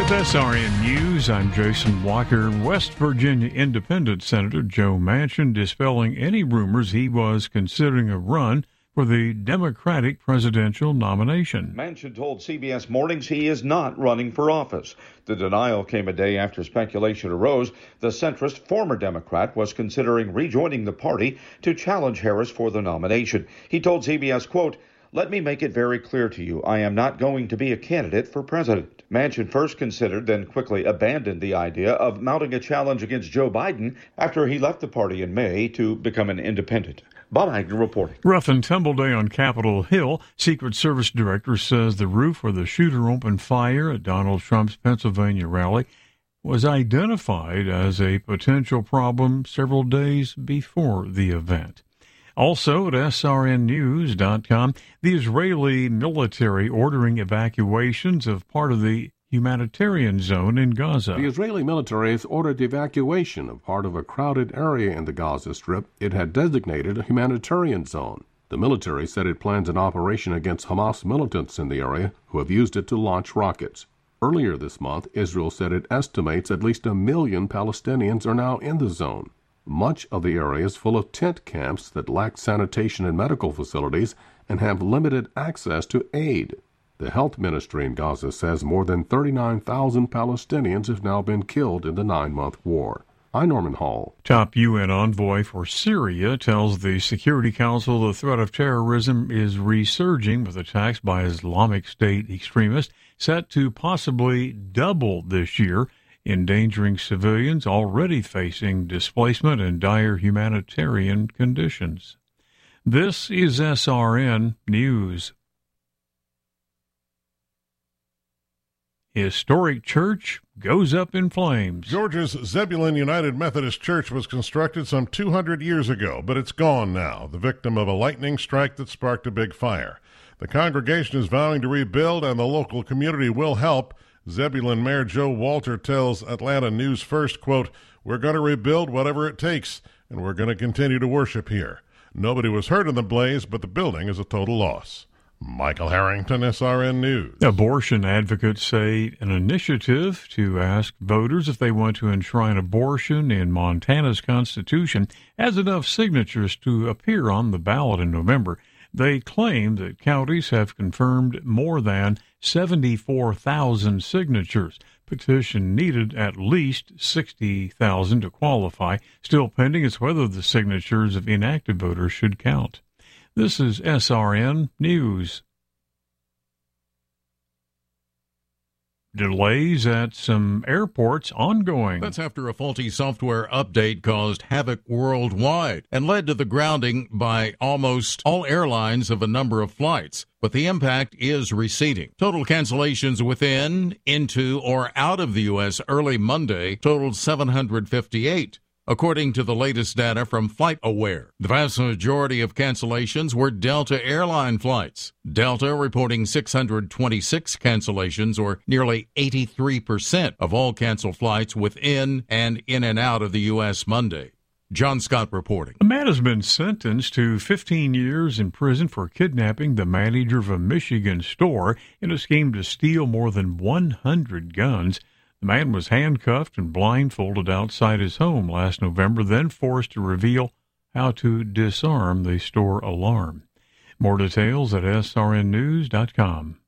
With SRN News, I'm Jason Walker. West Virginia Independent Senator Joe Manchin dispelling any rumors he was considering a run for the Democratic presidential nomination. Manchin told CBS Mornings he is not running for office. The denial came a day after speculation arose the centrist former Democrat was considering rejoining the party to challenge Harris for the nomination. He told CBS, quote, "Let me make it very clear to you, I am not going to be a candidate for president." Manchin first considered, then quickly abandoned the idea of mounting a challenge against Joe Biden after he left the party in May to become an independent. Bob Agnew reporting. Rough and tumble day on Capitol Hill. Secret Service director says the roof where the shooter opened fire at Donald Trump's Pennsylvania rally was identified as a potential problem several days before the event. Also at srnnews.com, the Israeli military ordering evacuations of part of the humanitarian zone in Gaza. The Israeli military has ordered evacuation of part of a crowded area in the Gaza Strip it had designated a humanitarian zone. The military said it plans an operation against Hamas militants in the area who have used it to launch rockets. Earlier this month, Israel said it estimates at least 1 million Palestinians are now in the zone. Much of the area is full of tent camps that lack sanitation and medical facilities and have limited access to aid. The health ministry in Gaza says more than 39,000 Palestinians have now been killed in the 9-month war. I'm Norman Hall. Top UN envoy for Syria tells the Security Council the threat of terrorism is resurging with attacks by Islamic State extremists set to possibly double this year, endangering civilians already facing displacement and dire humanitarian conditions. This is SRN News. Historic church goes up in flames. Georgia's Zebulon United Methodist Church was constructed some 200 years ago, but it's gone now, the victim of a lightning strike that sparked a big fire. The congregation is vowing to rebuild, and the local community will help. Zebulon Mayor Joe Walter tells Atlanta News First, quote, "We're going to rebuild whatever it takes, and we're going to continue to worship here. Nobody was hurt in the blaze, but the building is a total loss." Michael Harrington, SRN News. Abortion advocates say an initiative to ask voters if they want to enshrine abortion in Montana's Constitution has enough signatures to appear on the ballot in November. They claim that counties have confirmed more than 74,000 signatures. Petition needed at least 60,000 to qualify. Still pending is whether the signatures of inactive voters should count. This is SRN News. Delays at some airports ongoing. That's after a faulty software update caused havoc worldwide and led to the grounding by almost all airlines of a number of flights. But the impact is receding. Total cancellations within, into, or out of the U.S. early Monday totaled 758. According to the latest data from FlightAware, the vast majority of cancellations were Delta airline flights. Delta reporting 626 cancellations, or nearly 83% of all canceled flights within and in and out of the U.S. Monday. John Scott reporting. A man has been sentenced to 15 years in prison for kidnapping the manager of a Michigan store in a scheme to steal more than 100 guns. The man was handcuffed and blindfolded outside his home last November, then forced to reveal how to disarm the store alarm. More details at srnnews.com.